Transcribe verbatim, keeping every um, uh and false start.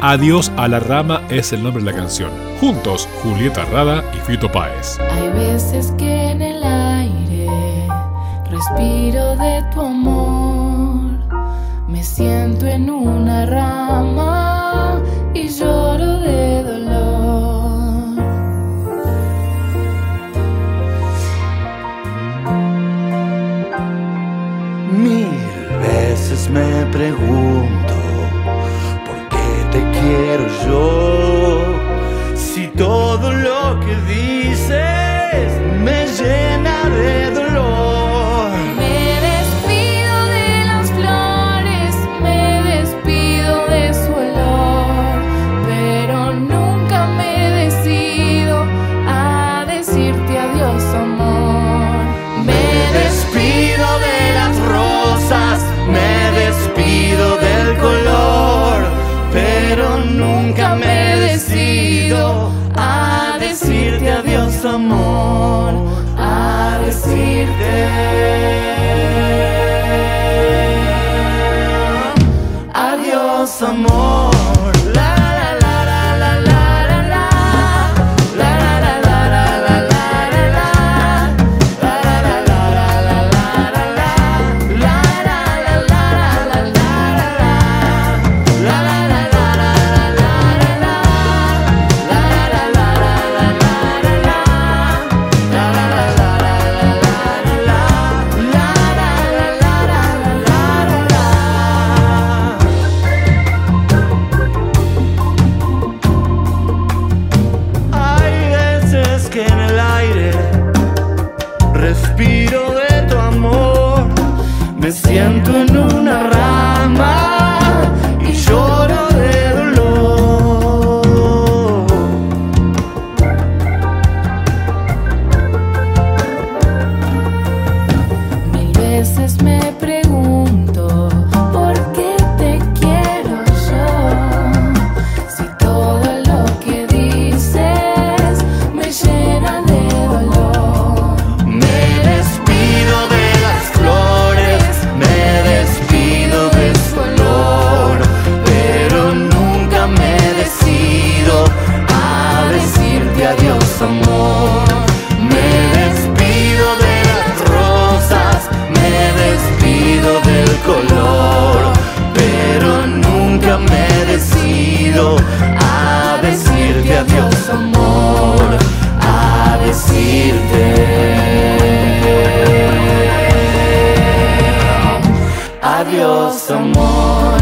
Adiós a la rama es el nombre de la canción. Juntos, Julieta Rada y Fito Páez. Hay veces que en el aire respiro de tu amor, me siento en una rama y lloro de dolor. Mil veces me pregunto por qué te quiero yo, si todo lo que dices me llena de dolor. Me despido de las flores, me despido de su olor, pero nunca me decido a decirte adiós, amor. Me despido de las rosas, me despido del color, pero nunca me decido a decirte adiós, amor, a decirte adiós, amor. La, la, la, la, la, la, la, la. La, la, la, la, la, la, la, la, la. La, la, la, la, la, la, la, la, la. La, la, la, la, la, la, la, la. La, la, la, la, la, la, la, la, la. La, la, la, la, la, la, la, la. La, la, la, la, la, la, la, la. La, la, la, la, la, la, la, la, la. Hay veces que en el aire respiro de tu amor, me siento en una rama y lloro de dolor. Mil veces me pregunto por qué te quiero yo, si todo lo que dices me llena de dolor. Me despido de las flores, me despido de su olor, pero nunca me decido a decirte adiós, amor. Me despido de las rosas, me despido del color, pero nunca me decido a decirte adiós, amor, a decirte adiós, amor.